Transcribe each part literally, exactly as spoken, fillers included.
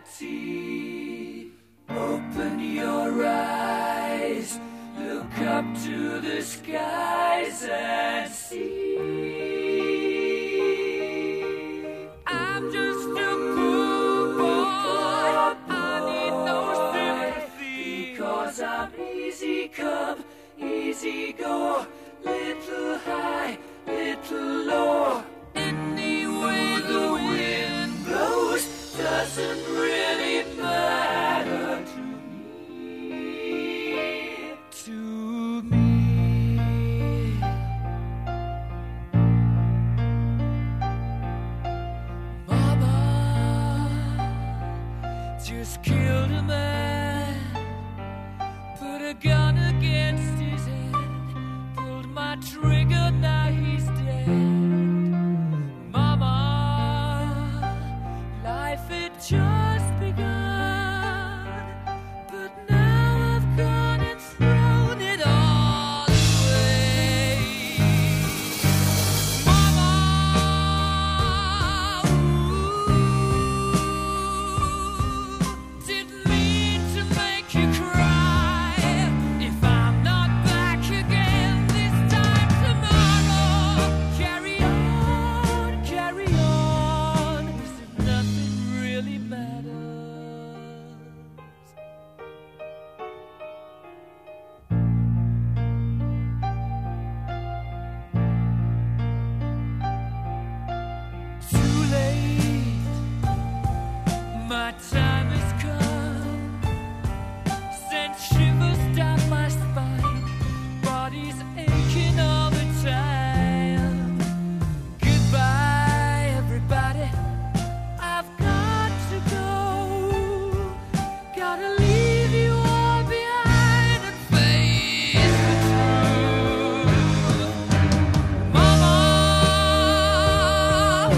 reality. Open your eyes, look up to the skies and see. I'm just a poor boy, I need no sympathy, because I'm easy come, easy go, little high, little low. Any way the wind blows doesn't really matter to me, to me. Mama just killed a man, put a gun against his head, pulled my trigger, now he's dead. Mama, life had just begun, but now I've gone and thrown it all away. Mama, ooh, didn't mean to make you cry. If I'm not back again this time tomorrow, carry on, carry on, as if nothing really matters. Too late, my time has come, sent shivers down my spine, body's aching all the time. Goodbye, everybody, I've got to go, gotta leave you all behind and face the truth. Mama, ooh,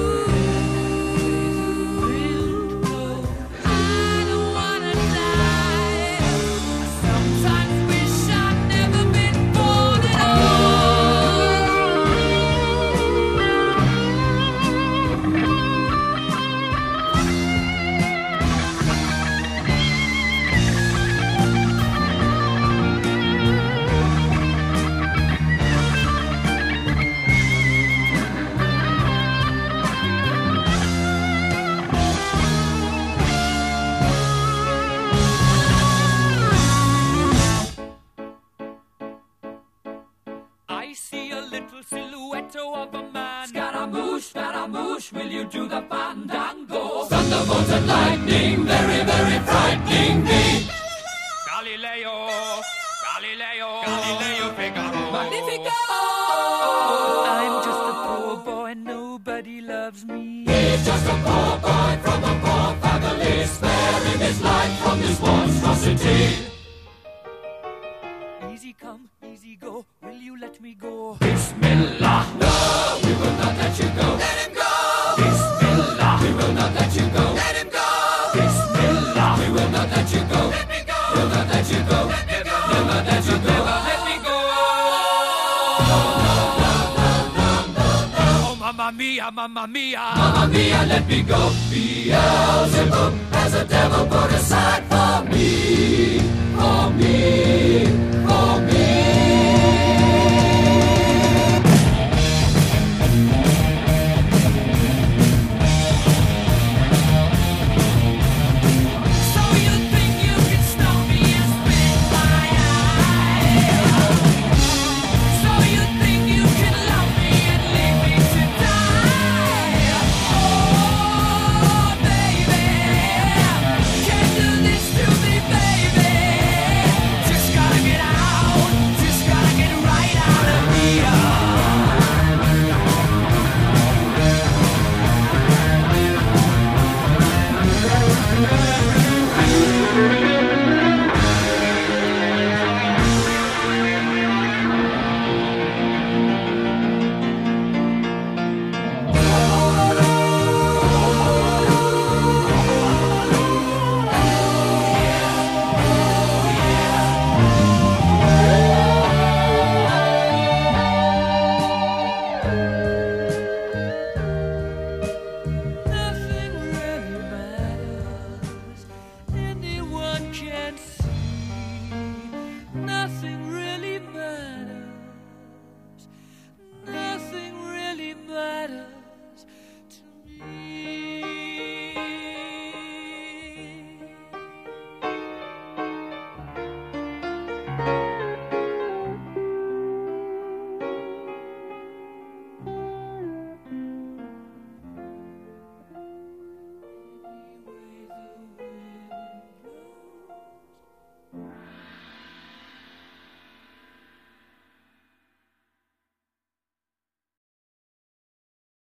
I don't wanna die. I sometimes wish I'd never been born at I see a little silhouette of a man. Scaramouche, Scaramouche, will you do the fandango? Thunderbolts and lightning, very, very frightening me. Galileo, Galileo, Galileo Figaro. Magnifico! I'm just a poor boy, nobody loves me. He's just a poor boy from a poor family, sparing his life from this monstrosity. Easy come, easy go, will you let me go? Bismillah, no, we will not let you go. Let him go! Bismillah, we will not let you go. Let him go! Bismillah, we will not let you go. Let me go! We'll not let you go. Let me go! We'll not let you go. Never let me go! Oh, mamma mia, mamma mia! Mamma mia, let me go! Beelzebub has a devil put aside.